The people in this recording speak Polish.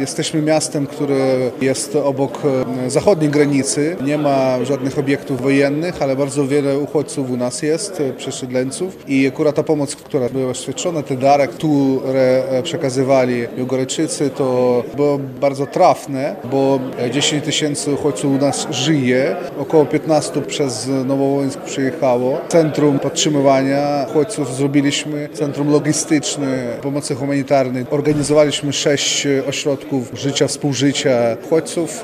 Jesteśmy miastem, które jest obok zachodniej granicy. Nie ma żadnych obiektów wojennych, ale bardzo wiele uchodźców u nas jest, przesiedleńców. I akurat ta pomoc, która była świadczona, te dary, które przekazywali Białgorajczycy, to było bardzo trafne, bo 10 tysięcy uchodźców u nas żyje. Około 15 przez Nowowołyńsk przyjechało. Centrum podtrzymywania uchodźców zrobiliśmy, centrum logistyczne, pomocy humanitarnej. Organizowaliśmy 6 ośrodków życia, współżycia uchodźców.